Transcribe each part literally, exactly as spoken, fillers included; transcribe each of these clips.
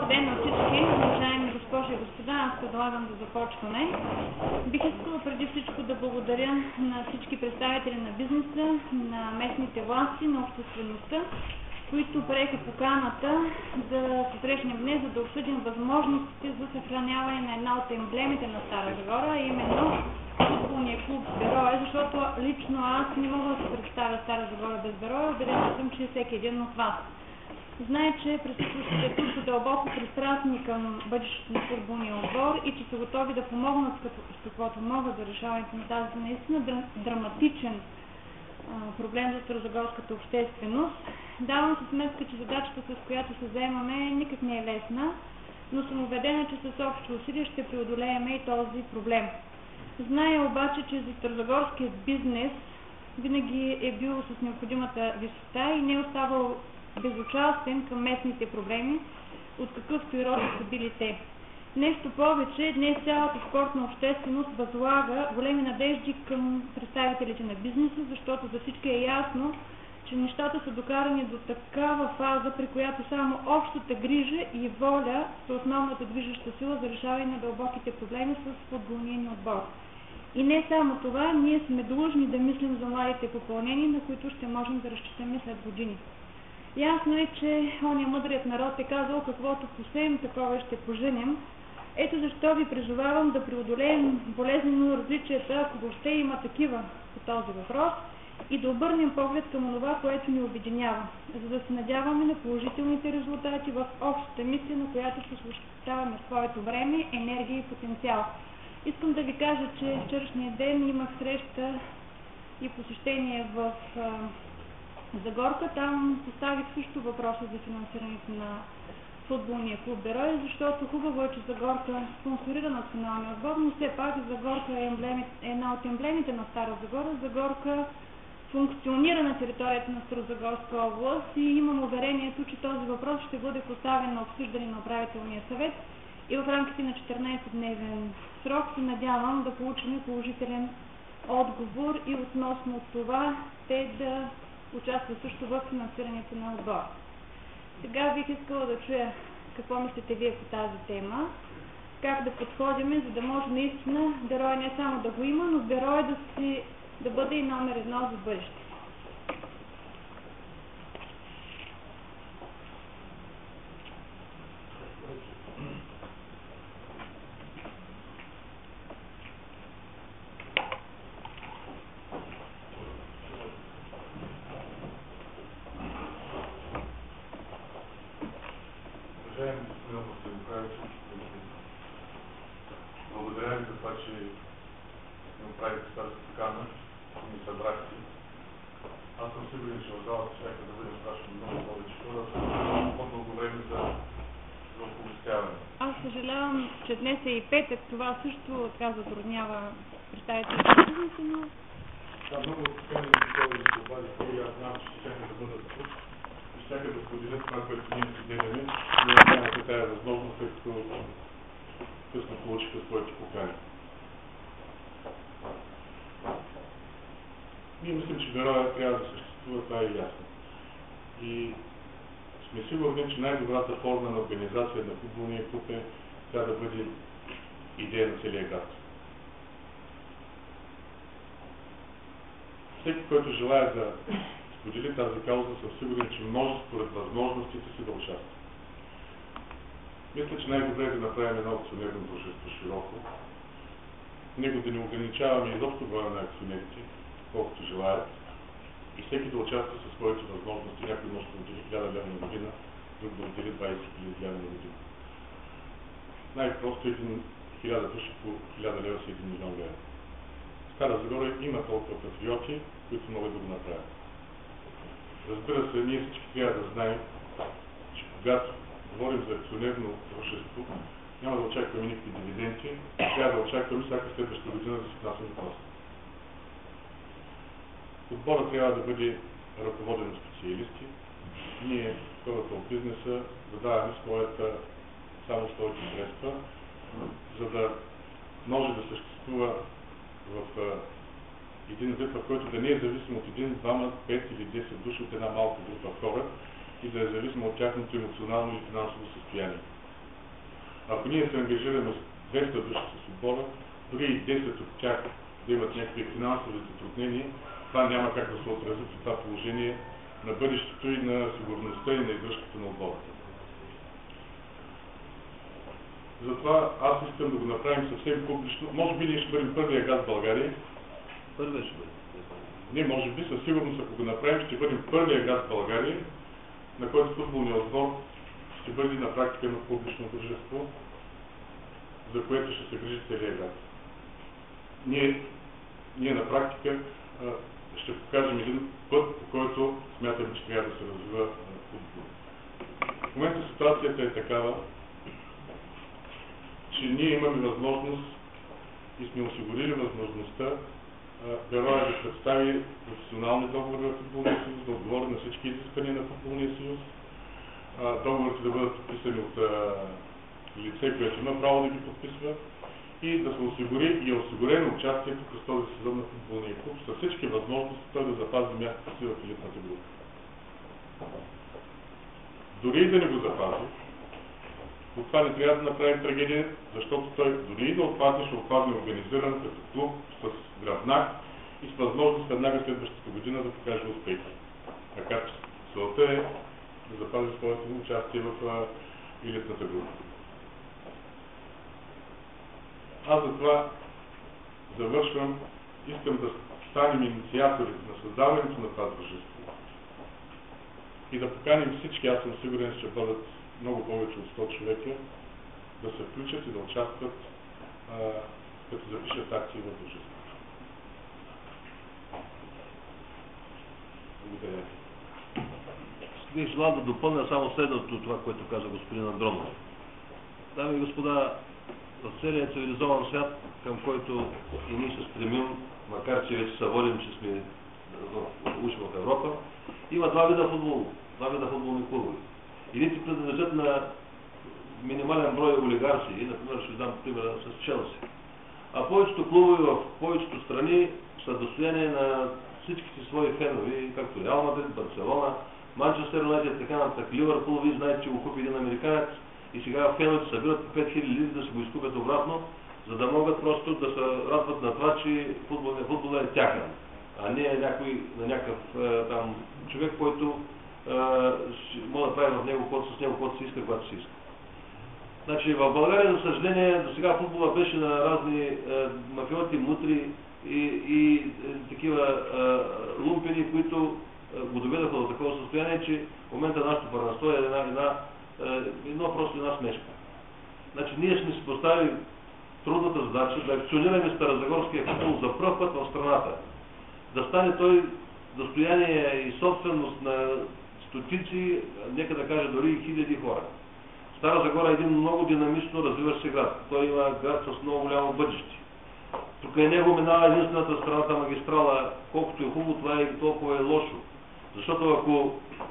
Добър ден на всички, уважаеми госпожи и господа, аз предлагам да започваме. Бих искала преди всичко да благодаря на всички представители на бизнеса, на местните власти, на обществеността, които приеха поканата да се срещнем днес, за да обсъдим възможностите за съхраняване на една от емблемите на Стара Загора, а именно футболния клуб Берое, защото лично аз не мога да се представя Стара Загора без Берое, убедена съм, че всеки един от вас знае, че присъстващите тук са дълбоко пристрастни към бъдещето на футболния отбор и че са готови да помогнат с каквото могат за решаването на тази наистина драматичен а, проблем за старозагорската общественост. Давам си сметка, че задачата, с която се заемаме, никак не е лесна, но съм убедена, че с общо усилие ще преодолеем и този проблем. Зная обаче, че за старозагорският бизнес винаги е бил с необходимата висота и не е оставал безучастен към местните проблеми, от какъвто и род са били те. Нещо повече, днес цялата спортна общественост възлага големи надежди към представителите на бизнеса, защото за всички е ясно, че нещата са докарани до такава фаза, при която само общата грижа и воля са основната движеща сила за решаване на дълбоките проблеми с футболния ни отбор. И не само това, ние сме длъжни да мислим за младите попълнения, на които ще можем да разчитаме след години. Ясно е, че оня мъдрият народ е казал, каквото посеем, такова ще поженем. Ето защо ви призовавам да преодолеем болезнено различията, ако въобще има такива по този въпрос, и да обърнем поглед към това, което ни обединява, за да се надяваме на положителните резултати в общата мисия, на която се посвещаваме своето време, енергия и потенциал. Искам да ви кажа, че вчерашния ден имах среща и посещение в Загорка. Там поставих също въпроса за финансирането на футболния клуб Берое, защото хубаво е, че Загорка спонсорира националния отбор, но все пак Загорка е емблеми, една от емблемите на Стара Загора. Загорка функционира на територията на Старозагорска област и имам уверението, че този въпрос ще бъде поставен на обсъждане на управителния съвет и в рамките на четиринайсетдневен срок се надявам да получим положителен отговор и относно това те да участват също в финансирането на отбора. Сега бих искала да чуя какво мислите вие по тази тема, как да подходим, за да може наистина Берое не само да го има, но Берое да, си, да бъде и номер едно за бъдеще. Благодаря ви за това, че ми направихте тази покана и ми събрахте. Аз съм сигурен, че в залата щяха да бъдем страшно много повече хора, по-дълго време за, за оповестяване. Аз съжалявам, че днес е и петък, това също така затруднява представителите на бизнеса, но... Да, много покани ми хора да се обадите и аз знам, че щяха да бъдат тук и щяха да споделят това, което ние споделяме. Ние нямаме тази възможност, тъй като късно получиха своите покани. Ние мислим, че Берое трябва да съществува, това е ясно. И сме сигурни, че най-добрата форма на организация на футболния клуб е трябва да бъде идея на целия град. Всеки, който желая да сподели тази кауза, съм сигурен, че може според възможностите си да участва. Мисля, че най-добре е да направим едно акционерно дружество широко. Него да не ограничаваме изобщо броя на акционерите, колкото желаят, и всеки да участва със своите възможности. Някой може да отдели хиляда лева на година, друг да отдели двайсет хиляди лева на година. Най-просто един хиляда души по хиляда лева са един милион лева. Стара Загора има толкова патриоти, които могат да го направят. Разбира се, ние всички трябва да знаем, че когато говорим за акционерно дружество, няма да очакваме никакви дивиденти, трябва да очакваме всяка следваща година да се внасяме просто. Отбора трябва да бъде ръководен от специалисти. Ние, хората от бизнеса, да даваме своята, само своите средства, за да може да съществува в един вид, в който да не е зависим от един, двама, пет или десет души от една малка група хора и да е зависимо от тяхното емоционално и финансово състояние. Ако ние се ангажираме с двеста души с отбора, дори и десет от тях да имат някакви финансови затруднения, това няма как да се отрази в това положение на бъдещето и на сигурността и на издръжката на отбора. Затова аз искам да го направим съвсем публично. Може би ние ще бъдем първия газ в България. Първия ще бъде. Не, може би, със сигурност, ако го направим, ще бъдем първия газ в България, на който футболният отбор ще бъде на практика на публично дружество, за което ще се грижи целият газ. Ние, ние на практика а, ще покажем един път, по който смятаме, че трябва да се развива футбол. В момента ситуацията е такава, че ние имаме възможност и сме осигурили възможността Бероя да представи професионални договори в Футболния съюз, да отговори на всички изисквания на Футболния съюз, договорите да бъдат подписани от лице, което има право да ги подписва, и да се осигури и е осигурено участието през този сезон на футболния клуб с всички възможности той да запази мястото си в елитната група. Дори и да не го запази, от това не трябва да направим трагедия, защото той дори и да отпадне, ще отпадне организиран като клуб с гръбнак и с възможност веднага следващата година да покаже успехи. Така че целта е да запази своето участие в елитната група. Аз за това завършвам. Искам да станем инициатори на създаването на това дружество и да поканим всички, аз съм сигурен, че бъдат много повече от сто човека, да се включат и да участват, а, като запишат акции в дружеството. Благодаря. Бих желал да допълня само следното това, което каза господин Андронов. Дами и господа, в целия цивилизован свят, към който и ние се стремим, макар че вече се водим, че сме учим в Европа, има два вида футбол, два вида футболни клубове. Едните принадлежат на минимален брой олигарси, и, например, ще дам примера с Челси. А повечето клубове в повечето страни са достояние на всичките свои фенове, както Реал Мадрид, Барселона, Манчестър Юнайтед, така нататък. Ливърпул, вие знаете, че го купи един американец и сега феновете събират по пет хиляди лири да се го изкупят обратно, за да могат просто да се радват на това, че футболът футбол е тяхен, а не е някой, на някакъв там човек, който може да прави в него, с него, каквото си иска, когато си иска. Значи в България, за съжаление, до сега футбола беше на разни е, мафиоти, мутри и, и е, такива е, лумпени, които е, го доведаха до такова състояние, че в момента нашето първенство е една, една, е, едно просто една смешка. Значи ние сме си поставили трудната задача да акционираме старозагорския футбол за пръв път в страната. Да стане той достояние и собственост на стотици, нека да кажа дори и хиляди хора. Стара Загора е един много динамично развиващ се град. Той има град с много голямо бъдеще. Тук е него минава единствената страната магистрала. Колкото е хубаво, това е толкова е лошо. Защото ако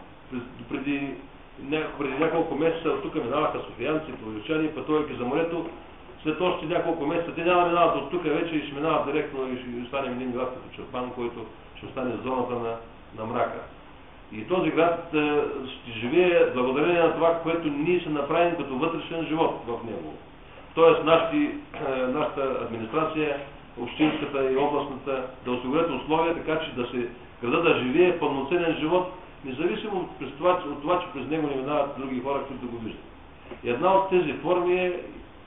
преди, преди няколко месеца тук минаваха софиянци, пловдивчани, пътувайки за морето, след още няколко месеца те няма да минават от тук вече и ще минават директно и ще остане един град като Чирпан, който ще остане в зоната на, на мрака. И този град е, ще живее благодарение на това, което ние се направим като вътрешен живот в него. Тоест нашите, е, нашата администрация, общинската и областната, да осигурят условия, така че да се града да живее пълноценен живот, независимо от това, от това, че през него не минават други хора, които го виждат. И една от тези форми е, е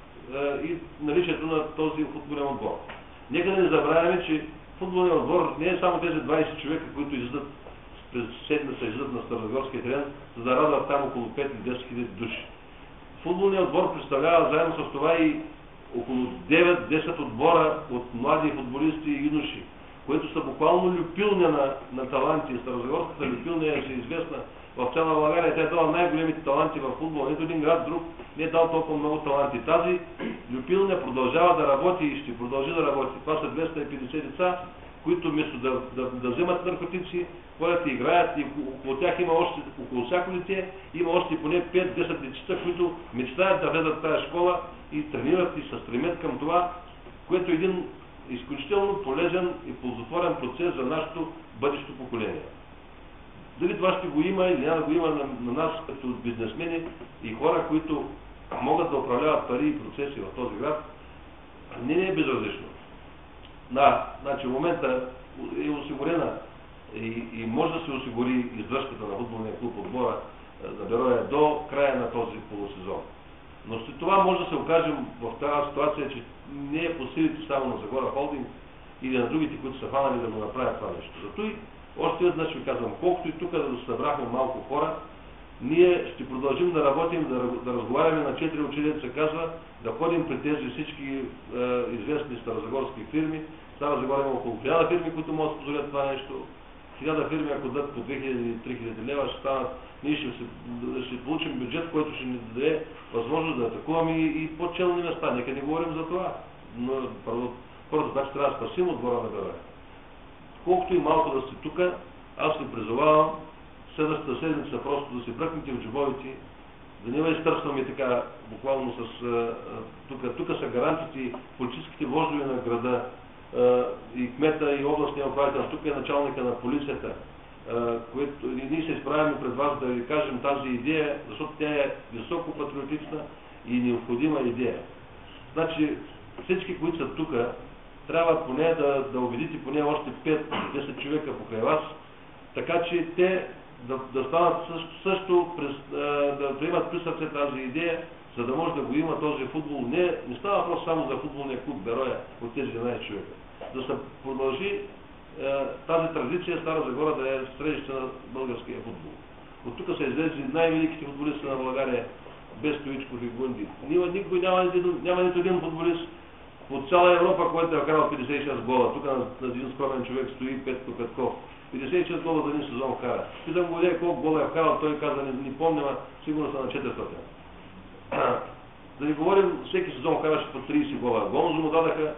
и наличието на този футболен отбор. Нека да не забравяме, че футболният отбор не е само тези двайсет човека, които излизат през седмица излизат на Старозагорския терен, за да радват там около пет до десет хиляди души. Футболният отбор представлява заедно с това и около девет-десет отбора от млади футболисти и юноши, които са буквално люпилня на, на таланти. Старозагорската люпилня е известна в цяла България. Тя е дала най-големите таланти в футбола. Нито един град друг не е дал толкова много таланти. Тази люпилня продължава да работи и ще продължи да работи. Това са двеста и петдесет деца, които вместо да, да, да вземат наркотици, ходят и играят, и около тях има още, около всяко дете, има още поне пет-десет дечица, които мечтаят да влезат в тази школа и тренират и се стремят към това, което е един изключително полезен и ползотворен процес за нашето бъдещо поколение. Дали това ще го има или няма да го има на, на нас като бизнесмени и хора, които могат да управляват пари и процеси в този град, не е безразлично. Да, значи в момента е осигурена и, и може да се осигури издръжката на футболния клуб отбора на Бероя до края на този полусезон. Но след това може да се окажем в тази ситуация, че не е по силите само на Загора Холдинг или на другите, които са фанали да го направят това нещо. Зато и още веднъж ви казвам, колкото и тук да събрахме малко хора, ние ще продължим да работим, да, да разговаряме на четири очи, се казва, да ходим при тези всички е, известни старозагорски фирми. Стара Загора има около хиляда фирми, които могат да позволят това нещо. Хиляда фирми, ако дадат по две хиляди до три хиляди лева, ще станат, ние ще, ще, ще получим бюджет, който ще ни даде възможност да атакуваме и, и по-челни места. Нека не говорим за това. Но първо, първо значи трябва да спасим отбора на Бероя. Колкото и малко да сте тук, аз ви призовавам следващата седмица просто да се бръкнете в джобовете, да не ме изтърсваме така буквално с... Тук, тук са гарантите, политическите вождове на града, и кмета, и областния управител, тук е началника на полицията, което и ние се изправяме пред вас да ви кажем тази идея, защото тя е високо патриотична и необходима идея. Значи всички, които са тук, трябва поне да, да убедите поне още пет-десет човека покрай вас, така че те да, да станат също, също през, да приемат при сърце тази идея, за да може да го има този футбол. Не, не става въпрос само за футболния клуб Бероя от тези единайсет човека. Да се продължи е, тази традиция Стара Загора да е средище на българския футбол. От тук са излезли най-великите футболисти на България, без Стоичков и Гунди. Никой няма, няма нито един футболист от цяла Европа, който е вкарал петдесет и шест гола. Тук на, на един скромен човек стои Петко Петков. петдесет и шест гола за един сезон вкара. Питам го колко гола е вкарал, той каза, не, не помня, сигурно са на четиристотин. Да не говорим, всеки сезон караше по трийсет гола. Гонзо му дадаха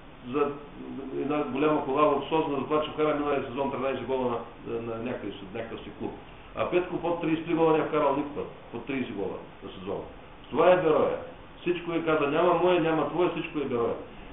за една голяма кола от Созна, за това, че вкара миналия сезон тринайсет гола на, на някакъв, някакъв си клуб. А Петко под трийсет и три гола не е вкарал никога, под трийсет гола на сезон. Това е Бероя. Всичко е каза, няма мое, няма твое, всичко е Бероя.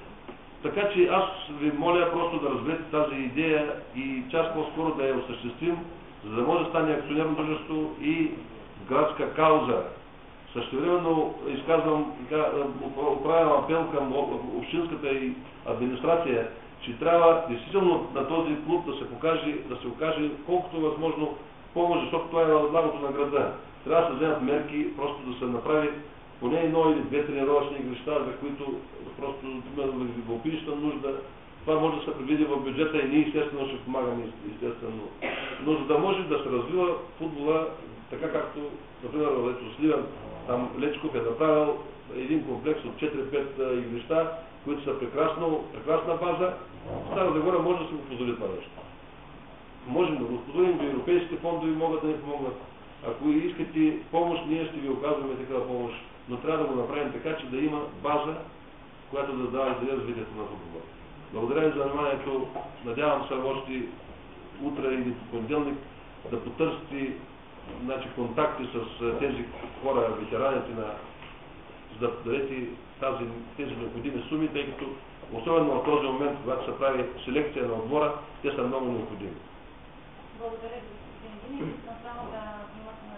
Така че аз ви моля просто да разберете тази идея и час по-скоро да я осъществим, за да може да стане акционерно дружество и градска кауза. Същевременно изказвам, отправям апел към общинската и администрация, че трябва действително на този клуб да се покаже, да се окаже колкото е възможно помощ, защото това е на благото на града. Трябва да се вземат мерки, просто да се направи поне едно или две тренировъчни игрища, за които просто има любопитна нужда. Това може да се предвиди в бюджета и ние естествено ще помагаме, естествено. Но за да може да се развива футбола, така както, например, в Лечо Сливен, там Лечков е направил един комплекс от четири-пет игрища, които са прекрасно, прекрасна база. Стара Загора може да се го позволи това нещо. Можем да го позволим, до европейските фондове могат да ни помогнат. Ако искате помощ, ние ще ви оказваме такава помощ, но трябва да го направим така, че да има база, която да дава за развитието на футбола. Благодаря ви за вниманието. Надявам се още утре или понеделник да потърсите, значи, контакти с тези хора, ветераните, на, за да дадете тази, тези необходими суми, тъй като особено в този момент, когато се прави селекция на отбора, те са много необходими. Благодаря ви, господин Динев. Искам само да внимахна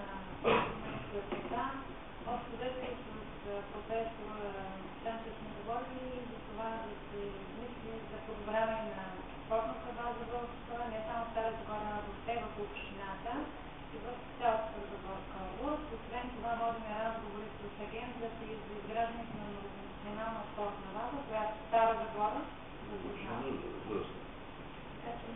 на света. Общо взето с професор Станчев сме говорили за това да се мисли за подобряване на спортната база в не само в Стара Загора, а въобще в общината и в цялата Старозагорска област. Освен това водим разговори с агенцията и за изграждането на многонационална спортна база, която Стара Загора заслужава. Така че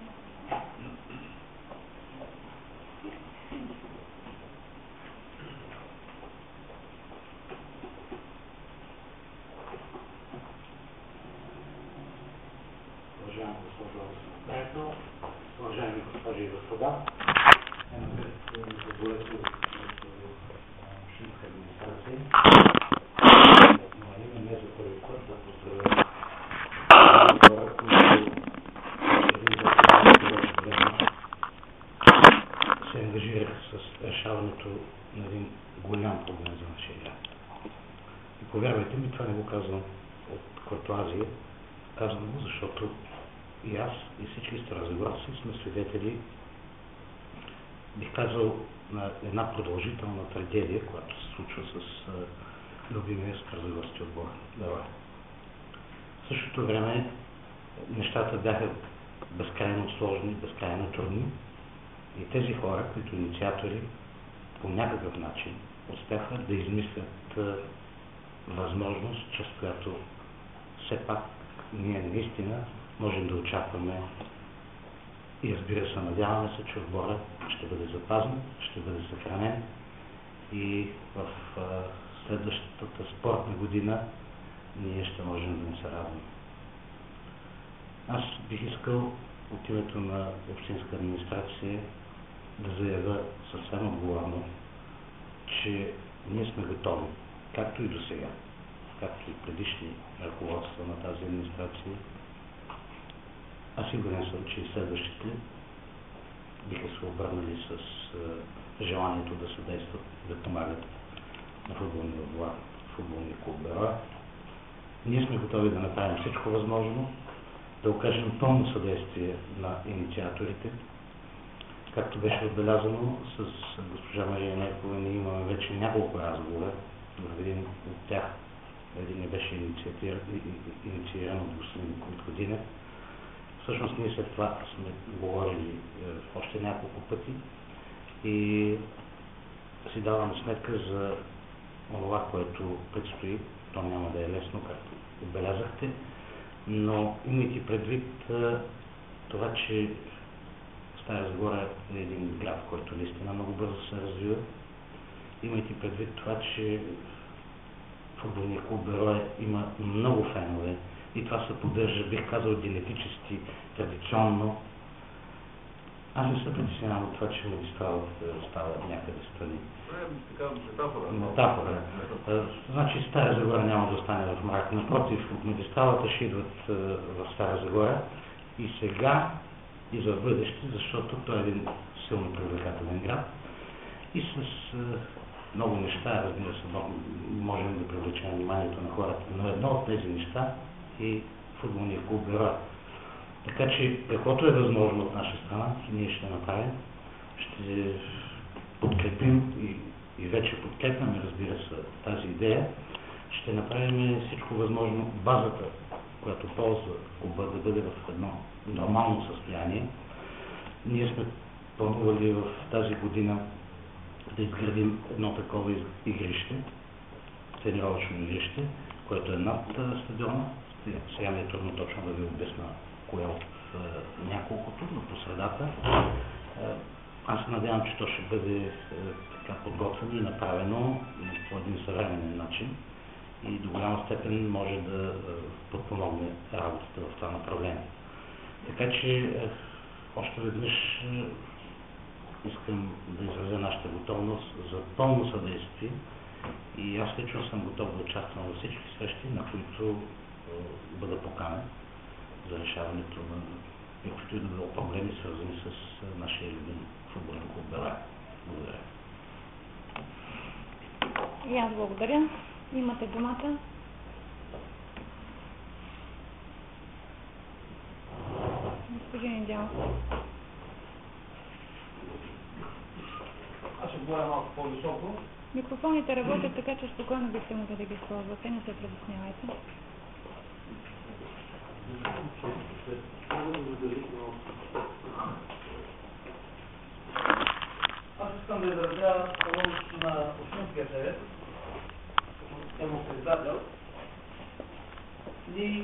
уважаема госпожо председател, уважаеми госпожи и господа, позволете от общинска администрация, но не за първи път да поздравя хора, които се ангажираха с решаването на един голям проблем за нашия град. И повярвайте ми, това не го казвам от куртоазия, казвам го, защото и аз, и всички старозагорци сме свидетели, бих казал, на една продължителна трагедия, която се случва с любимия старозагорски отбор. Давай. В същото време нещата бяха безкрайно сложни, безкрайно трудни и тези хора, които инициатори, по някакъв начин успяха да измислят възможност, чрез която все пак ние наистина можем да очакваме и разбира се, надяваме се, че отборът ще бъде запазен, ще бъде съхранен и в а, следващата спортна година ние ще можем да не се радваме. Аз бих искал от името на общинска администрация да заявя съвсем отговорно, че ние сме готови, както и до сега, както и предишни ръководства на тази администрация. Аз сигурен съм, че и следващите биха се обърнали с е, желанието да съдействат, да помагат на футболния отбор, футболния клуб Бероя. Ние сме готови да направим всичко възможно, да окажем пълно съдействие на инициаторите. Както беше отбелязано с госпожа Мария Неркова, ние имаме вече няколко разговора. В един от тях, един не беше иницииран от господин Митходинев. Всъщност ние след това сме говорили е, още няколко пъти и си даваме сметка за това, което предстои. То няма да е лесно, както отбелязахте, но имайки предвид е, това, че Стара Загора е един град, който наистина много бързо се развива, имайки предвид това, че футболния клуб Бероя има много фенове и това се поддържа, бих казал, генетически, традиционно. Аз не се притеснявам от това, че магистралата остава някъде страни. Това е метафора. Метафора. Значи Стара Загора няма да остане в мрак. Напротив, от магистралата ще идват в Стара Загора и сега, и за бъдеще, защото той е един силно привлекателен град и с много неща, разбира се, можем да привлечем вниманието на хората, но едно от тези неща и футболния клуб Бероя. Така че, каквото е възможно от наша страна, ние ще направим, ще подкрепим и, и вече подкрепяме, разбира се, тази идея. Ще направим всичко възможно базата, която ползва клуба, да бъде в едно нормално състояние. Ние сме планували в тази година да изградим едно такова игрище, тренировъчно игрище, което е над стадиона. Сега ми е трудно точно да ви обясна кое от е, няколкото, но по средата. Е, аз се надявам, че то ще бъде е, така подготвено и направено по един съвременен начин и до голяма степен може да е, подпомогне работата в това направление. Така че е, още веднъж е, искам да изразя нашата готовност за пълно съдействие и аз лично съм готов да участвам във всички срещи, на които е, бъда поканен за решаването на каквито и да било проблеми, свързани с е, нашия любим футболен клуб Бероя. Благодаря. И аз благодаря. Имате думата. Господин Недялов. Аз ще говоря малко по-високо. Микрофоните работят така, че спокойно бихте могли да ги използвате, не се притеснявайте. Аз искам да изразя становището на Общинския съвет, като председател. И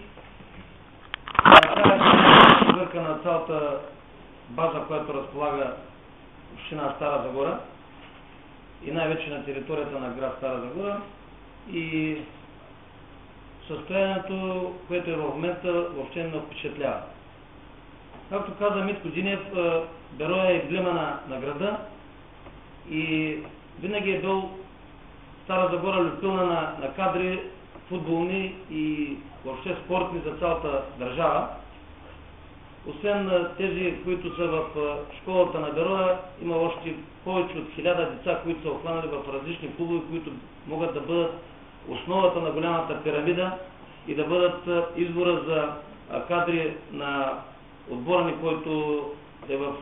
накрая ще върка на цялата база, която разполага община Стара Загора и най-вече на територията на град Стара Загора и състоянието, което е в момента, въобще не впечатлява. Както каза Митко Динев, Бероя е емблема на, на града и винаги е бил Стара Загора любителна на, на кадри футболни и въобще спортни за цялата държава. Освен тези, които са в школата на Бероя, има още повече от хиляда деца, които са обхванали в различни клубове, които могат да бъдат основата на голямата пирамида и да бъдат избора за кадри на отбора ни, който е в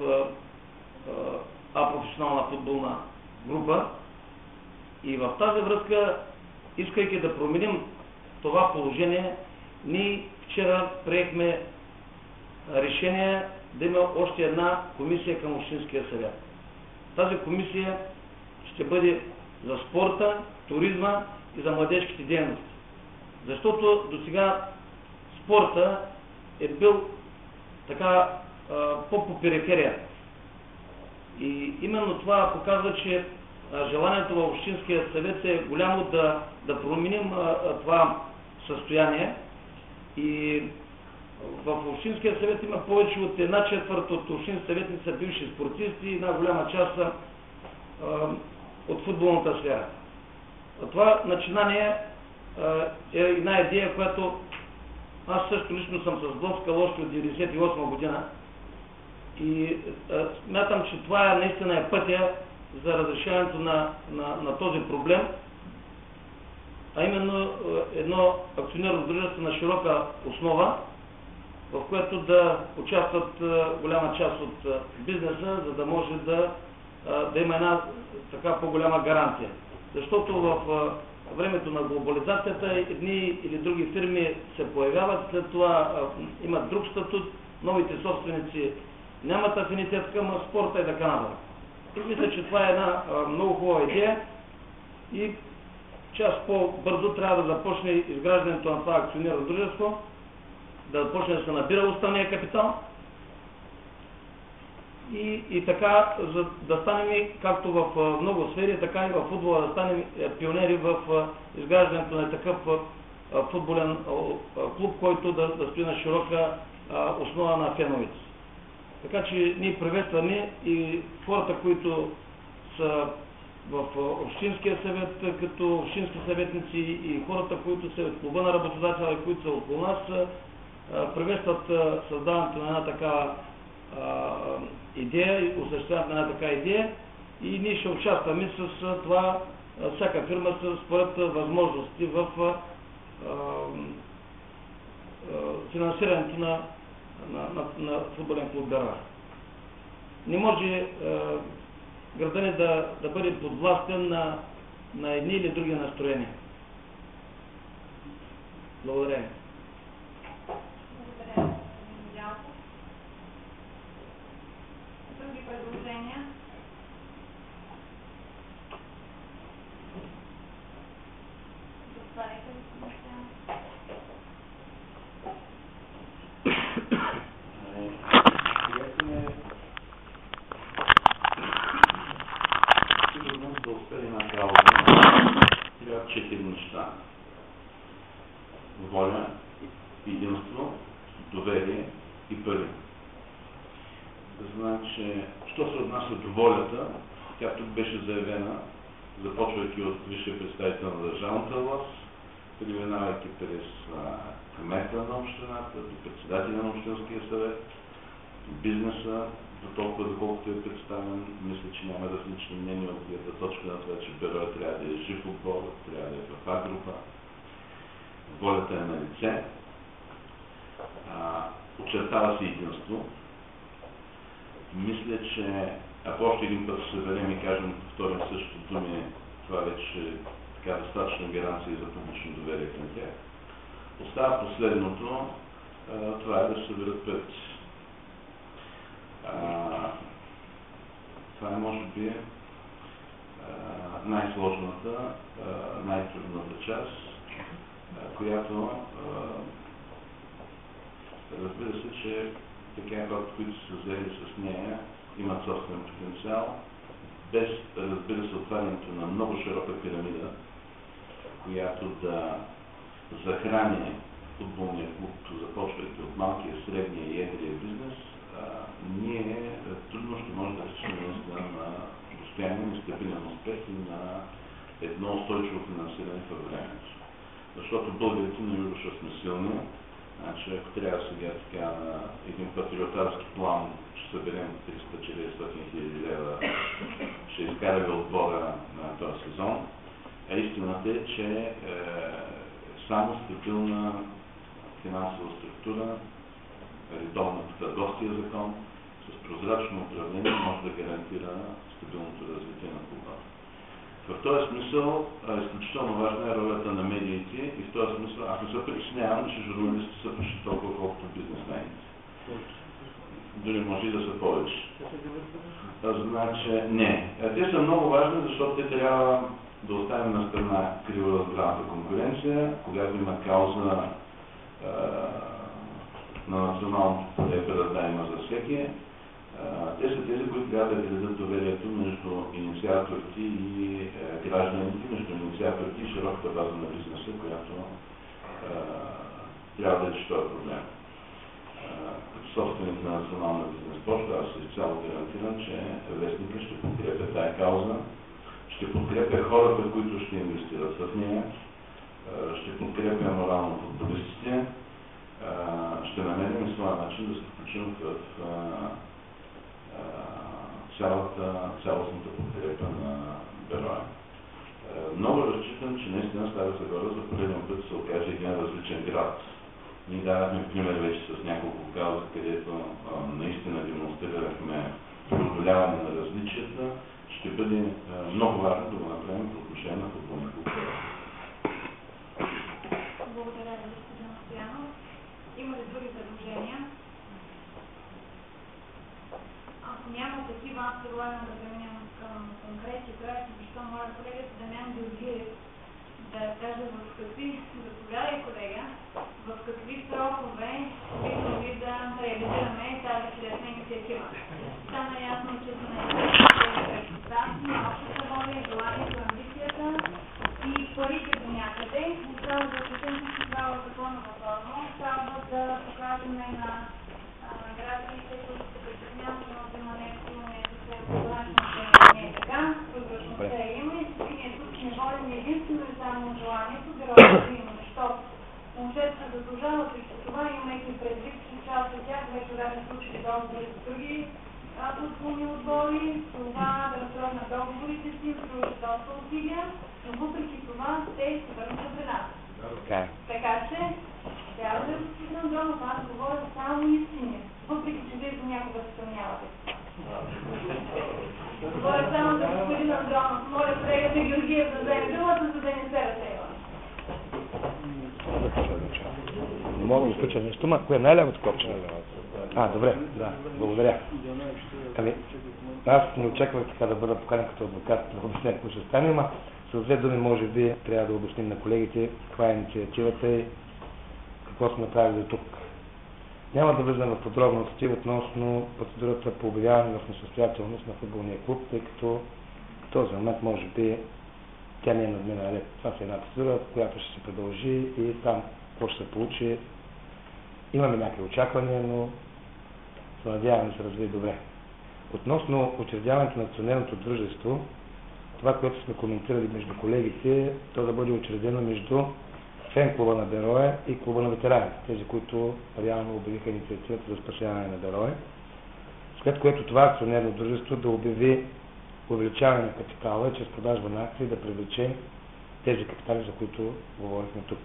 А професионална футболна група. И в тази връзка искайки да променим това положение, ние вчера приехме решение да има още една комисия към Общинския съвет. Тази комисия ще бъде за спорта, туризма и за младежките дейности. Защото до сега спорта е бил така по-по периферия. И именно това показва, че а, желанието в Общинския съвет е голямо да, да променим а, а, това състояние. И в Общинския съвет има повече от една четвърта от общинските съветници са бивши спортисти и една голяма част са а, от футболната сфера. А това начинание а, е една идея, която аз също лично съм се сблъскал още от деветдесет и осма година и а, смятам, че това е, наистина е пътя за разрешаването на, на, на този проблем, а именно а, едно акционерно дружество на широка основа, в което да участват а, голяма част от а, бизнеса, за да може да, а, да има една така по-голяма гаранция. Защото в а, времето на глобализацията едни или други фирми се появяват, след това а, имат друг статут, новите собственици нямат афинитет към спорта и така нататък. И мисля, че това е една а, много хубава идея и час по-бързо трябва да започне изграждането на това акционерно дружество, да започне да се набира уставния капитал и, и така за да станем както в а, много сфери, така и в футбола да станем пионери в а, изграждането на такъв а, футболен а, клуб, който да, да стои на широка а, основа на феновете. Така че ние приветстваме и хората, които са в Общинския съвет, като общински съветници и хората, които са от клуба на работодателя, които са около нас, приветстват създаването на една такава идея и осъществяването на една такава идея и ние ще участваме с това всяка фирма според възможности в финансирането на На, на, на футболен клуб Берва. Не може е, града ни да, да бъде подвластен на, на едни или други настроения. Благодаря ви. Благодаря, господин Дялков. Други предложения? Заповядайте, господин Стоянов. Сигурно да успее една работа трябва четири неща. Воля, единство, доверие и пари. Да знаем, че що се отнася до волята, тя тук беше заявена, започвайки от висшия представител на държавната власт, преминавайки през кмета на общината, до председателя на Общинския съвет, до бизнеса, до толкова, доколкото е представен, мисля, че няма различни мнения от гледна точка на това, че Бероя трябва да е жив отбор, трябва да е в А група. Волята е на лице. А, очертава се единство. Мисля, че ако още един път се съберем и кажем, повторим същото думи, това вече е така достатъчна гаранция за публично доверие към тях. Остава последното, а, това е да се съберат парите. Това е, може би, най-сложната, най-трудната част, а, която а, разбира се, че така хората, които са взели с нея, имат собствен потенциал, без, разбира се, отварянето на много широка пирамида, която да захрани футболния клуб, започвайки от малкия, средния и едрия бизнес, а, ние трудно ще може да разчитаме на постоянен и стабилен успех и на едно устойчиво финансиране в времето. Защото българите на юго ще сме силни. Значи, ако трябва сега така на един патриотарски план, ще съберем триста до четиристотин хиляди лева, ще изкараме отбора на този сезон. А истината е, че е, само стабилна финансова структура, редовно търговския закон, с прозрачно управление може да гарантира стабилното развитие на клуба. В този смисъл изключително важна е ролята на медиите и в този смисъл аз не се притеснявам, че журналистите са почти толкова колкото бизнесмените. Дори може и да са повече. Значи, не. Те са много важни, защото те трябва да оставим на страна криво разбраната конкуренция, когато има кауза е, на националното поле, да има за всеки. Те са тези, които трябва да градят доверието между инициаторите и е, гражданите, между инициаторите и широката база на бизнеса, която е, трябва да реши този проблем. Е, като собственик на национална бизнес почта, аз изцяло гарантирам, че вестника ще подкрепя тая кауза, ще подкрепя хората, които ще инвестират в нея, е, ще подкрепя морално футболистите, е, ще намерим и своя начин да се включим в е, цялата, цялостната подкрепа на Бероя. Много разчитам, че наистина Стара Загора за пореден път се окаже един различен град. Ние давахме пример вече с няколко каузи, където а, наистина демонстрирахме преодоляване на различията. Ще бъде а, много важно да го направим по отношение на футболния клуб. Благодаря ви, господин Стоянов. Има ли други предложения? Ако няма такива, аз предлагам да преминем към конкретика, защо моя колегата Дамян Георгиев да каже в какви, заповядай колега, в какви срокове бихме могли да реализираме тази чудесна инициатива. Стана ясно, че са на резултати на общата воля и желанието, амбицията и парите до някъде. Трябва да отчетем всички това в законова форма. Трябва да покажем на гражданите, които се притесняват, че може да има нещо не съвсем прозрачно, че не е така. Прозрачността има и ние тук не водим единствено и само желанието да работим, защото момчетата заслужават и това, имайки предвид, че част от тях вече даже случили договори с други футболни отбори, това да разсрочнат договорите си, струва доста усилия, но въпреки това те се върнат при нас. Така че, трябва да господин Андронов, аз говоря само истини, въпреки че вие понякога се съмнявате. Говоря само за господин Андронов. Моля колегата Георгиев да вземе думата, за да не се разсейва. Не мога да включа нещо, ма кое е най-лявото копче? А, добре, да, благодаря. Ами, аз не очаквах така да бъда поканен като адвокат да обясня какво ще стане, ама с две думи може би трябва да обясним на колегите каква е инициативата и какво сме направили до тук. Няма да влизам в подробности относно процедурата по обявяване в несъстоятелност на футболния клуб, тъй като в този момент може би тя не е на дневен ред. Това е една процедура, която ще се продължи и там какво ще се получи. Имаме някакви очаквания, но се надяваме да се развие добре. Относно учредяването на акционерното дружество, това, което сме коментирали между колегите, то да бъде учредено между фен клуба на Берое и клуба на ветерани, тези, които реално обявиха инициативата за спасяване на Берое, след което това акционерно дружество да обяви увеличаване на капитала чрез продажба на акции да привлече тези капитали, за които говорихме тук.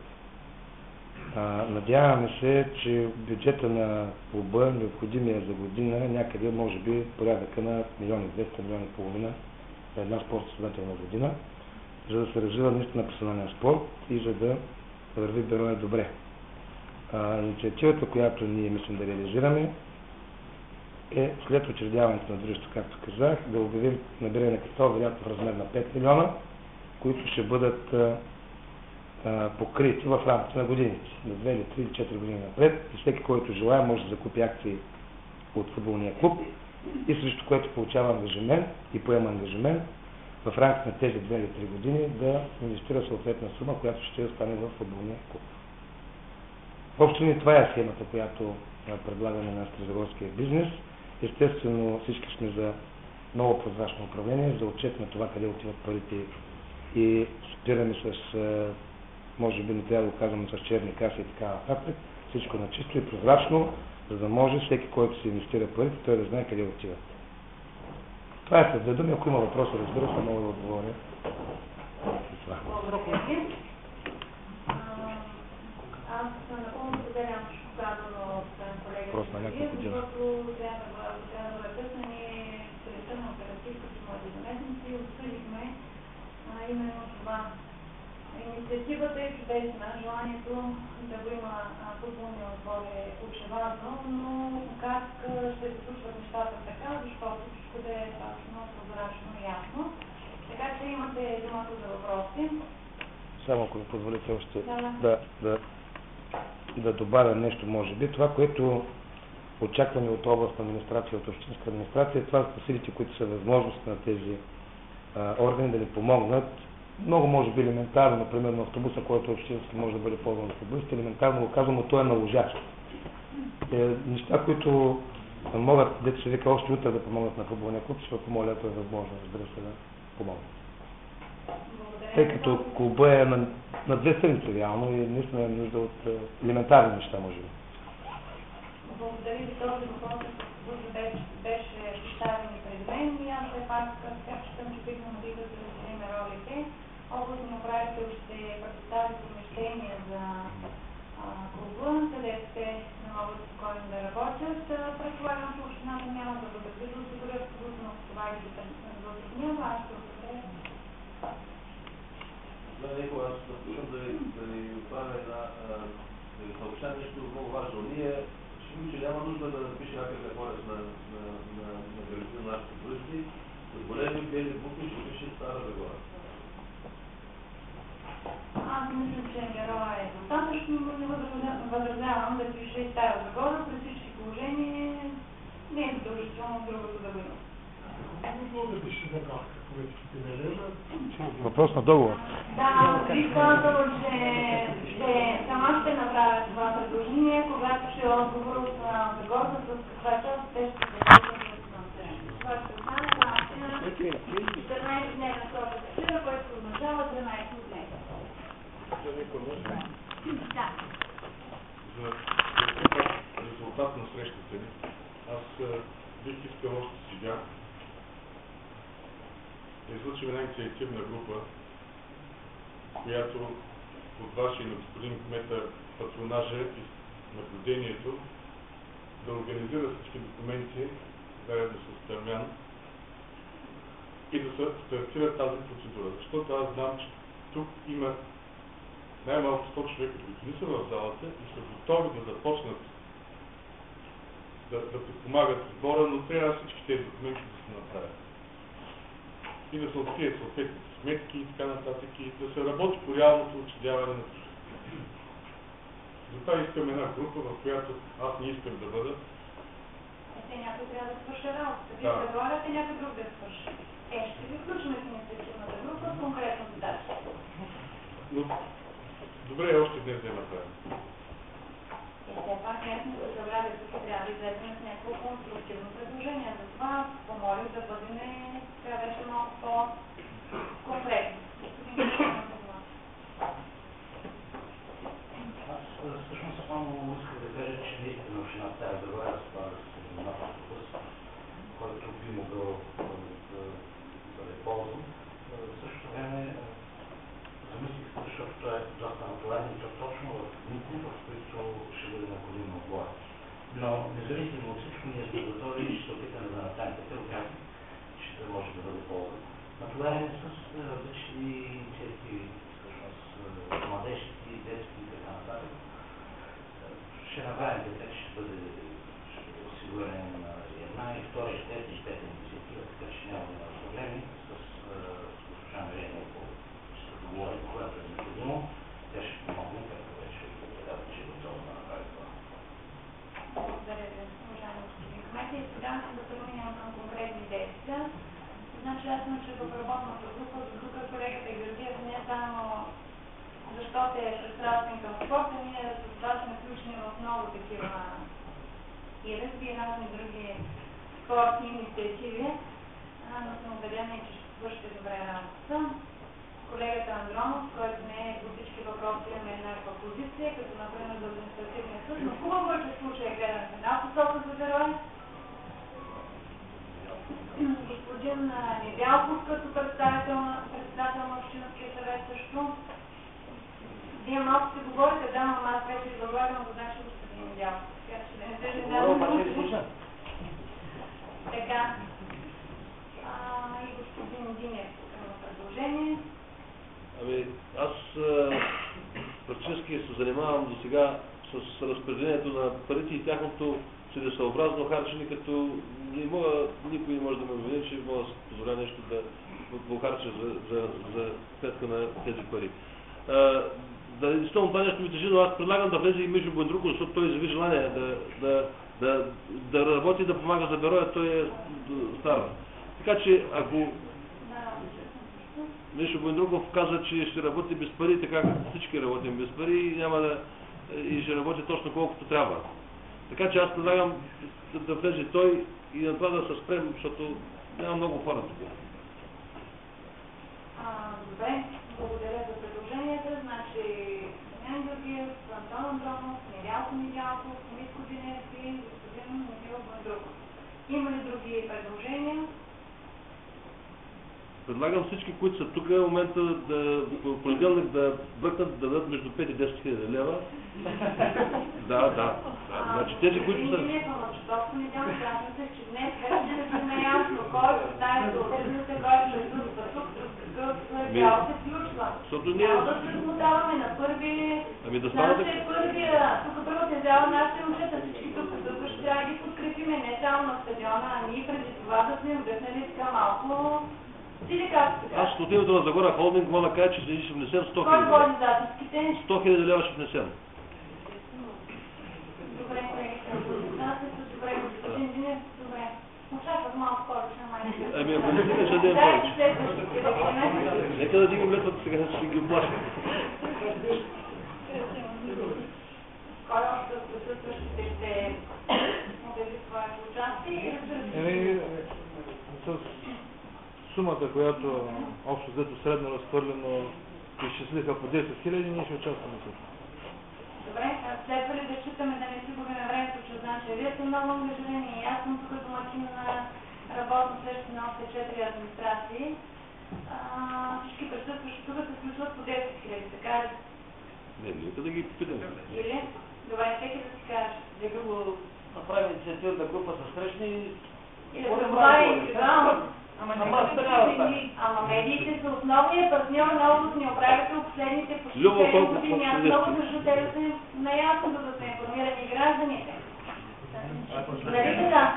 А, надяваме се, че бюджета на клуба, необходимия за година, някъде може би порядъка на милион и двеста, милион и половина за една спортно-състезателна година, за да се развива наистина професионален спорт и за да върви Берое добре. А, инициативата, която ние мислим да реализираме, е след учредяването на дружеството, както казах, да обявим набиране на капитал, вероятно в размер на пет милиона, които ще бъдат а, а, покрити в рамките на годините, на две или три или четири години напред, и всеки, който желая, може да закупи акции от футболния клуб и срещу което получава ангажимент и поема ангажимент в рамките на тези две или три години да инвестира съответна сума, която ще остане в футболния клуб. В общини това е схемата, която предлагаме на старозагорския бизнес. Естествено, всички сме за много прозрачно управление, за отчет на това къде отиват парите и спираме с, може би не трябва да го казваме с черни каси и така нататък. Всичко на чисто и прозрачно, за да може всеки, който се инвестира парите, той да знае къде отиват. Това е след две думи. Ако има въпроси, разбира се, мога да отговоря. Благодаря ви. Аз напълно споделям всичко казано от колегата, защото трябва да бъде късна. Ние целта на оперативка с моите заместници обсъдихме а именно това. Инициативата е чудесна, желанието да го има футболния отбор е очевадно, но как ще се случват нещата така, защото всичко да е точно, прозрачно и ясно. Така че имате думата за въпроси. Само ако ми позволите още Да. да, да, да добавя нещо, може би. Това, което очакваме от областна администрация, от общинска администрация, това са силите, които са възможности на тези а, органи да ни помогнат. Много може би елементарно, например, на автобуса, който общински може да бъде ползван на футболисти, елементарно го казвам, но той е наложащ. Е, неща, които могат, дето се вика, още утре да помогнат на футболния клуб, ще помоля, ако е възможно, разбира се, да помогнат. Тъй като клуба е на, на две седмици реално и наистина е нужда от е, елементарни неща, може би. Благодаря ви, този въпрос, който беше, беше поставен пред мен и аз все пак така считам, че бихме могли да се разделим ролите. Областният управител ще предостави помещения за а, клуба, където те не могат спокойно да работят. Предполагам, че общината няма да бъде да осигурят абсолютно това и да затруднява, аз ще определя. Да, Никола, аз искам да ви отправя една, да ви съобща нещо много важно. Ние считаме, че няма нужда да напише някакъв полез на, на, на, на гърбите на нашите туристи. С големи бели букви ще пише Стара Загора. Аз мисля, че героя е достатъчно, но не възразявам да пише Стара Загора. При всички положения не е задължително другото да го има. Въпрос на договор. Да, бих казала, че ще, сама ще направя това предложение, когато ще е отговор от Загорда с каква част те ще се бъдат на терена. Това ще стане в рамките на четиринайсет дневна срока за сила, което означава тринайсет дневна. Да. За резултат на срещата ни, аз бих искал още сега да излъчим една инициативна група, която от вашия на господин кмета патронажа и наблюдението да организира всички документи заедно с Търмян и да се стартира тази процедура. Защото аз знам, че тук има най-малко сто човека, които не са в залата и са готови да започнат да, да подпомагат сбора, но трябва всички тези документи да се направят. И да се открият съответните сметки и така нататък, и да се работи по реалното учредяване на всичко. Затова искам една група, в която аз не искам да бъда. Те някой трябва да свърши работа. Вие Да. предлагате някой друг да свърши. Е, ще ви включим в инициативната група с конкретна задача. Но добре е още днес да я направим. И все пак местните събрали тук трябва да излезем с някакво конструктивно предложение. Затова помолих да бъдем така вече малко по-конкретни. Аз всъщност само исках да кажа, че наистина община Стара Загора разполага с един нов автобус, който би могъл да бъде ползван. В същото време замислих, защото той е доста натоварен и то точно в дните, в които ще бъде необходимо отбор. Но независимо от всичко, ние сме готови и ще се опитаме да направим такъв график, че да може да бъде ползван. Натоварен с различни инициативи, всъщност младежки, детски и така нататък. Ще направим така, че ще бъде осигурен една и втора и трета и пета инициатива, така че няма да има проблеми с госпожа Мирена, ако ще се договорим, когато е необходимо. Тя ще помогне, както вече каза, че е готова да направи това. Благодаря ви, уважаеми господин кмет. И сега да преминем към конкретни действия. Значи ясно, че в работната група, до тук колегата Георгиев не е само защото е пристрастен към спорта, ние с това сме включени в много такива и разни други спортни инициативи, но съм убедена, че ще свършите добре работата. Колегата Андронов, който не е по всички въпроси, има еднаква позиция, като например за административния съд, но хубаво е, че случай е гледан в една посока за герой. Господин Недялков като председател на, председател на Общинския съвет също. Вие малко се говорите, да, но аз вече възлагам задача господин Недялков. Така че да не се жена. Така. А, и господин Динев има предложение. Ами, аз а, практически се занимавам до сега с разпределението на парите и тяхното целесъобразно харчене, като не мога, никой не може да ме убеди, че мога да се позволя нещо да похарча за, за, за сметка на тези пари. А, да, действително това нещо ми тежи, но аз предлагам да влезе и Мишо Бундруков, защото той изяви желание да, да, да, да работи и да помага за Бероя, той е стар. Така че, ако Мишо Бундруков каза, че ще работи без пари, така както всички работим без пари и няма да и ще работи точно колкото трябва. Така че аз предлагам да, да влезе той и на това да се спрем, защото няма много хора тук. Добре, благодаря за предложенията. Значи, Симеон Георгиев, Антон Андронов, Недялко Недялков, Митко Динев и господин Михаил Бундруков. Има ли други предложения? Предлагам всички, които са тук в момента да в понеделник да бръкнат да дадат между пет и десет хиляди лева. Да, да. Значи тези, които са... Не, но в понеделник аз мисля, че днес вече не сме наясно кой представя до бизнеса, който присъства тук, тук цяло се включва. Защото ние... Трябва да се смотаваме на първи... Ами да станете... Нашите първия, тук първо се взява нашите момчета, всички тук присъстващи, трябва да ги подкрепиме, не само на стадиона, а ние преди това да сме вдъхнали така малко... Аз от името на Загора Холдинг мога да кажа, че ще внесем сто хиляди. Кой води записките? сто хиляди лева ще внесем. Добре, добре, господин Динев, добре. Очаквах малко повече на майната. Ами ако не стигне, ще дадем повече. Нека да дигам летвата сега, ще ги оплашим. Кой още от присъстващите ще обяви своето участие? Еми, с сумата, която общо взето средно разхвърлено изчислиха по десет хиляди, ние ще участваме също. Добре, следва ли да считаме да не си губим времето, че значи вие сте много ангажирани и аз съм тук домакин на работно срещу на още четири администрации. А, всички присъстващи тук се включват по десет хиляди, така ли? Не, нека да ги питаме. Или? Добре, всеки да си каже. Нека го направим инициативна група със срещни и да се говори индивидуално. Ама, Ама медиите са основният партньор на областния управител последните почти Любо, седем колко години. Аз по-подесни. много държа те да са наясно, за да са информирани гражданите. Нали така?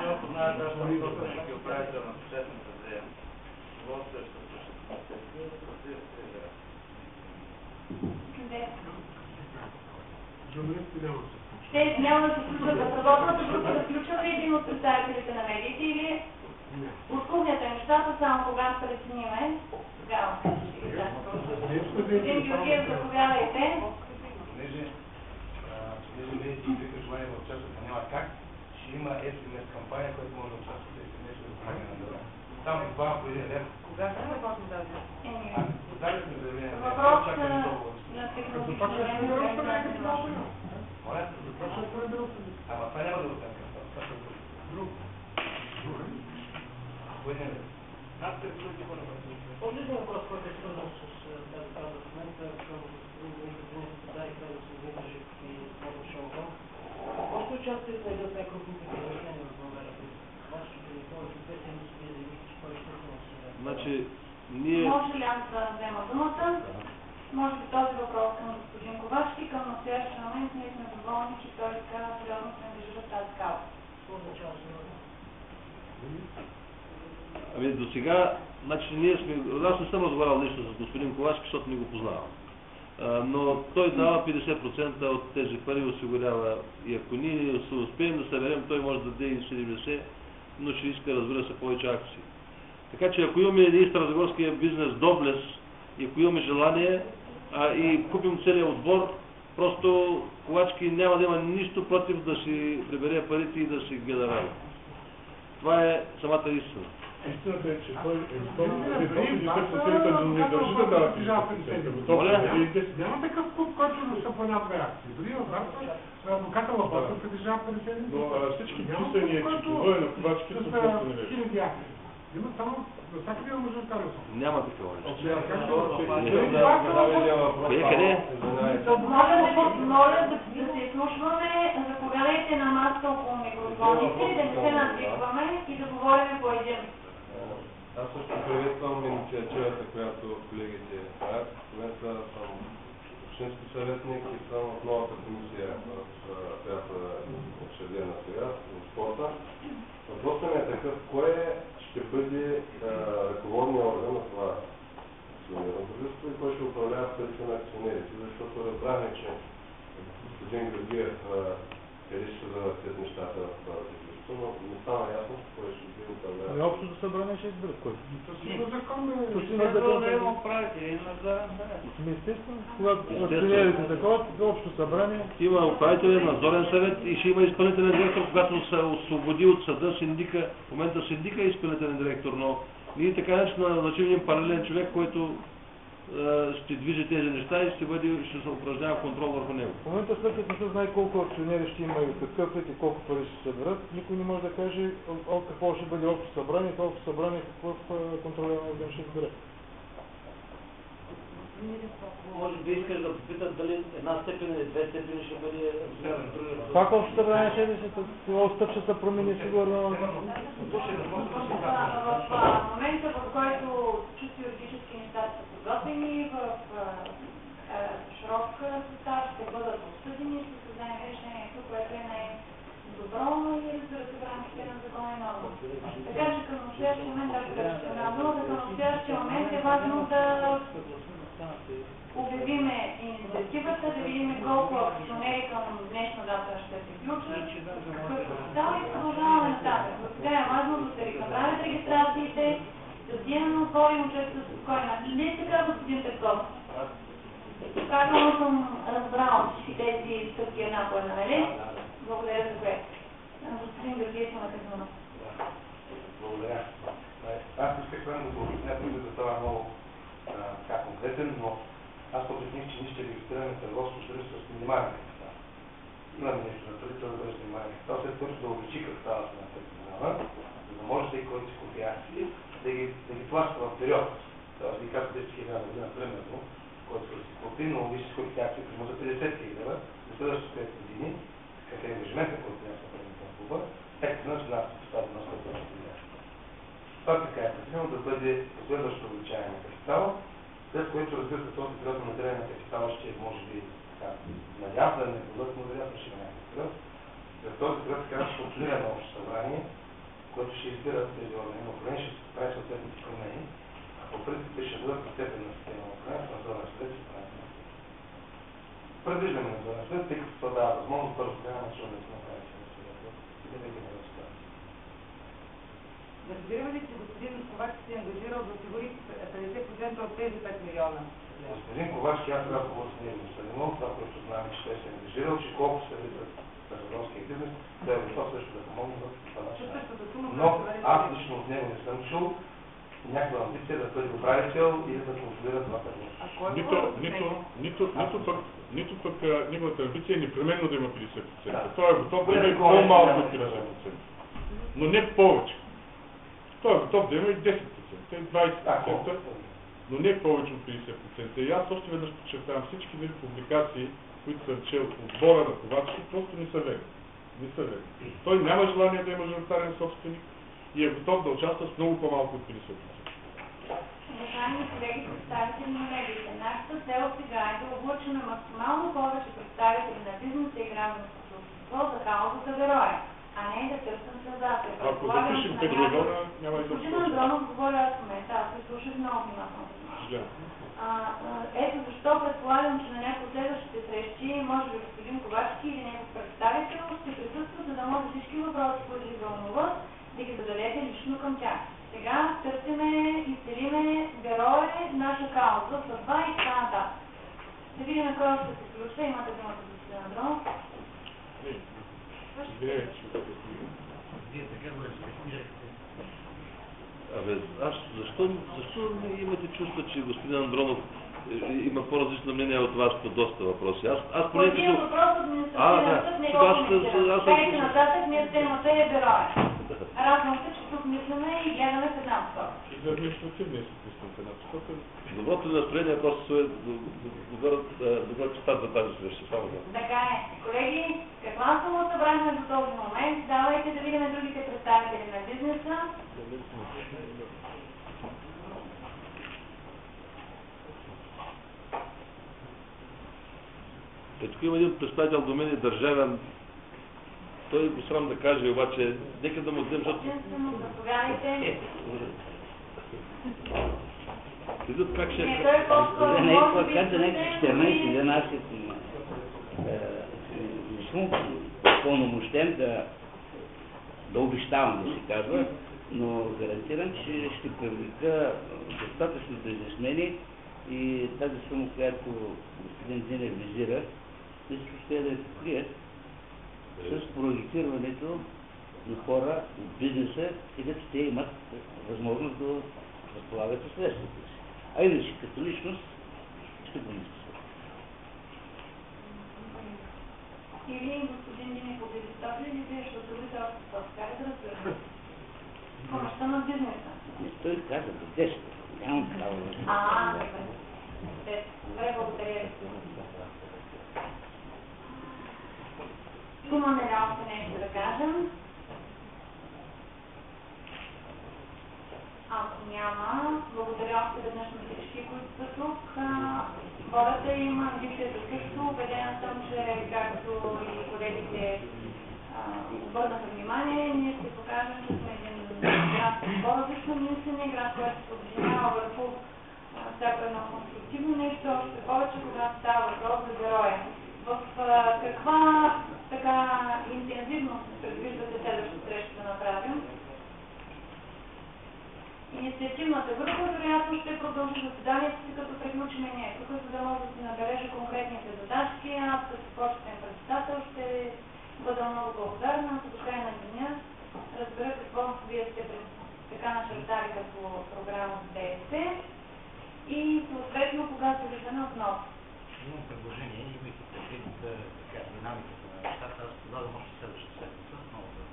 Къде? Те няма да се включват в работната група, да включва ли един от представителите на медиите или от кухнята нещата, само когато прецениме, тогава ще ги дам. Господин Георгиев, заповядайте. Понеже медиите биха желание да участват, а няма как, ще има ес ем ес кампания, която може да участва в ес ем ес за помагане на дела. Там буквално по един ден. Кога ще започне тази? Дали сме заявление. Въпрос на технологично време. Моля? Ама това няма да го останка. Това е друг. Аз те ръчувайте по напред. По-личен въпрос, който е свързан с тази каза в момента, към господин Динев Пазар и каза с Димитър и Мото Шалгон. Още участвате на един от най-крупните предложения в България? Вашето преди повече от пет седмици вие заявихте, че кой ще има сега. Значи, ние... Може ли аз да взема думата? Може би този въпрос към господин Ковачки, към настоящия момент ние сме доволни, че той така сериозно се ангажира в тази кауза. Какво означава сериозно? Ами до сега, значи ние сме... Аз не съм разговарял нещо с господин Ковачки, защото не го познавам. А, но той дава петдесет процента от тези пари, осигурява и ако ние се успеем да съберем, той може да даде и седемдесет, но ще иска, разбира се, повече акции. Така че ако имаме един старозагорския бизнес доблес и ако имаме желание а, и купим целият отбор, просто Ковачки няма да има нищо против да си прибере парите и да си гледа работа. Това е самата истина. Истината е, че той е изпълнително не държи да дава петдесет. Няма такъв клуб, който да са по-над две акции. Дори в Растър, адвоката Лапата притежава петдесет. Но всички писания, че това е на Ковачки, са просто неверни. Има само всякъде има мажоритарен. Няма такова нещо. Къде? Моля да се изслушваме, заповядайте на масата около микрофоните, да не се надвикваме и да говорим по един. Аз също приветствам инициативата, която колегите правят. В момента съм общински съветник и съм в новата комисия, която е учредена сега, в спорта. Въпросът ми е такъв, кой ще бъде ръководният орган на това акционерно дружество и кой ще управлява парите на акционерите, защото разбрахме, че господин Георгиев къде ще се завъртят нещата в това дружество, но не стана ясно кой ще бъде управлява. Ами общото събрание ще изберат кой. То си има закон, бе. То си има закон. да има управители, има надзорен съвет. Естествено, когато акционерите такова, общо събрание. Има управителен надзорен съвет и ще има изпълнителен директор, когато се освободи от съда синдика. В момента синдика е изпълнителен директор, но ние така не ще назначим един паралелен човек, който е, ще движи тези неща и ще, бъде, ще се упражнява контрол върху него. В момента след като не се знае колко акционери ще има и какъв вид и колко пари ще се съберат, никой не може да каже о, какво ще бъде общо събрание, това общо събрание какъв контролен орган ще избере. Може би искаш да попитат дали една степен или две степени ще бъде разгледан другия. Пак общо събрание ще ли се, това стъп ще се промени сигурно. В момента, в който чисто юридически нещата са подготвени, в широк състав ще бъдат обсъдени, ще се вземе решението, което е най-добро и разбира се в рамките на закона и норма. Така че към настоящия момент, както беше казано, към настоящия момент е важно да обявиме инициативата, да видим колко акционери към днешна дата ще се включат, какъв става и продължаваме нататък. Сега е важно да се направят регистрациите, да отидем да отворим участието с спокойно начин. Не е така, господин Петков. Правилно съм разбрал всички тези стъпки една по една, нали? Благодаря за което. Господин Георгиев, имате дума. Благодаря. Аз исках само да го обясня, да става много конкретен, но аз обясних, че ние ще регистрираме търговско дружество с минимален капитал. Имаме нещо на пари, да бъде с минимален капитал, след което да увеличи капитала си на пет милиона, за да може всеки, който си купи акции, да ги, да ги плаща в период. Тоест, ви казвате десет хиляди година, примерно, който ще си купи, но виж си купите акции, примерно за петдесет хиляди, за следващите пет години, какъв е ангажимента, който трябва да се прави на клуба, пет на се поставя на сто хиляди. Това така е предвидено да бъде последващо увеличаване на капитала, след което, разбира се, този период на наделение на капитала ще е, може би, така, надяван, не бъдат, но вероятно ще има някакъв период. След този период така ще функционира на общо събрание, което ще избира тези органи на управление, ще се прави съответните промени, а по принцип ще бъдат постепенна система на управление, в надзорен съвет се прави. Предвиждаме надзорен съвет, тъй като това дава възможност бързо да няма началното на управление на съвета и да не ги не разказва. Разбира ли, че господин Ковачки се е ангажирал да осигури петдесет процента от тези пет милиона? Господин Ковачки, аз трябва да говоря с него съдено, това, което знам, че той се е ангажирал, че колко се влизат в търговския бизнес, той е готов също да помогне в това начин. Но аз лично от него не съм чул някаква амбиция да бъде управител или да контролира това търговство. Нито, нито, нито, нито пък, нито пък неговата амбиция е непременно да има петдесет процента. Той е готов да има и по-малко от петдесет процента. Но не повече. Той е готов да има и десет процента, и двайсет процента, но не повече от петдесет процента. И аз още веднъж подчертавам, всички види публикации, които съм чел от отбора на Ковачки, просто не са верни. Не са верни. Той няма желание да е мажоритарен собственик и е готов да участва с много по-малко от петдесет процента. Уважаеми колеги, представители на медиите, нашата цел сега е да облъчим максимално повече представители на бизнеса и гражданското общество за каузата героя, а не да търсим създател. Ако запишем Петродона, няма и да Господин Андронов говоря аз в момента, аз се слушах много внимателно. Ето защо предполагам, че на някои от следващите срещи, може би господин Ковачки или негов представител ще присъства, за да може всички въпроси, които ви вълнуват, да ги зададете лично към тях. Сега търсиме и целиме герое, наша кауза, съдба и така нататък. Да видим кой ще се включва. Имате думата за господин Андронов. Вие така го разпреснирахте. Абе, аз защо, защо не имате чувство, че господин Андронов има по-различно мнение от вас по доста въпроси? Аз, аз по един въпрос административен съд не го коментирам. Дайте нататък, ние темата е героя. Радвам се, че тук мислиме и гледаме в една посока. И за административния съд мислим в една посока. Доброто настроение просто е добър старт за тази среща. Само да. Така е. Колеги, каква само събрахме до този момент? Давайте да видим другите представители на бизнеса. Е, тук има един представител до мен, държавен. Той го срам да каже, обаче, нека да му дадем, защото... Заповядайте. Видят как ще... Не, той е по-скоро, Не, може би, каза някакви четиринайсет дена, аз не съм пълномощен да, да обещавам, да се казва, но гарантирам, че ще привлека достатъчно бизнесмени и тази сума, която господин Динев визира, мисля, ще да я покрият с проектирането на хора от бизнеса, където те имат възможност да разполагат със средствата си. А иначе като личност ще го мисля. Или господин Динев обезпечава ли вие, защото ви са как да разберете? Помощта на бизнеса. Не, той каза до десет. Нямам право да... А, добре. Добре, благодаря ви. Имаме ли още нещо да кажем? Ако няма, благодаря още веднъж на всички, които са тук. Хората има амбицията също. Убедена съм, че както и колегите обърнаха внимание, ние ще покажем, че сме един град с по-различно мислене, град, който се обединява върху всяко едно конструктивно нещо, още повече, когато става въпрос за героя. В каква така интензивност предвиждате следващата среща да направим? Инициативната група вероятно ще продължи заседанието си, като приключим ние тук, за да може да си набележа конкретните задачки. Аз като почетен председател ще бъда много благодарна, ако до края на деня разбера какво вие сте така начертали като програма за действие и съответно когато се виждаме отново. Имам предложение, имайки предвид динамиката на нещата, аз предлагам още следващата седмица, много да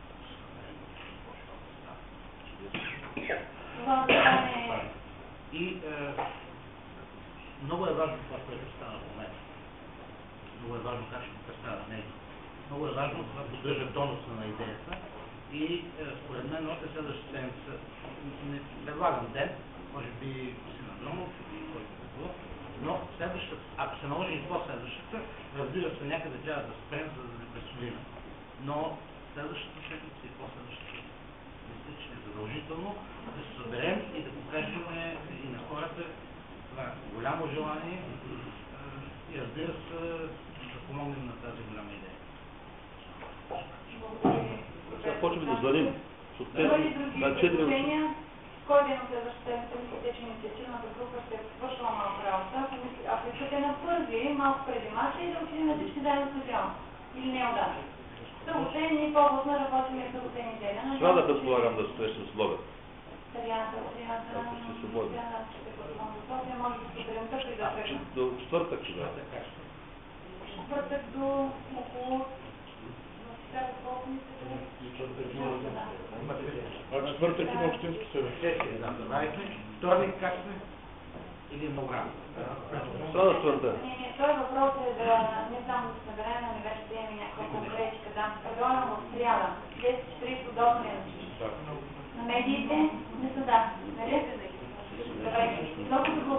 Това стане... И е, много е важно това, което стана в момента. Много е важно как ще го представят медии. Много е важно това поддържа тонуса на идеята и е, според мен още следващата седмица не предлагам ден, може би си на Дронов или който да било, но следващата, ако се наложи и по-следващата, разбира се, някъде трябва да спрем, за да не пресолим. Но следващата седмица и по-следващата мисля, че е задължително да се съберем и да покажем и на хората това голямо желание и разбира се да помогнем на тази голяма идея. Сега почваме да звъним. Има ли други предложения? Кой ден от следващата седмица мислите, че инициативната група ще е свършила малко работа? Ако искате на първи, малко преди мача и да отидем на всички заедно в стадион. Или не е удача? Съботен и по-областна работим и съботен и деня. Сега да предполагам да се срещам с Логан. Сряда, сряда, Ако сте свободни. ще пътувам до София, може би сутринта при да тръгна. До четвъртък тогава. Четвъртък до около... Сега колко мислите? А четвъртък има общински съвет. Вторник как сме? Или много рано? Сряда сутринта. Не, не, този въпрос е да не само да се наберем, ами вече да имаме някаква конкретика. Да, предлагам в сряда, десет и тридесет удобно е на медиите, не са да. Добре, много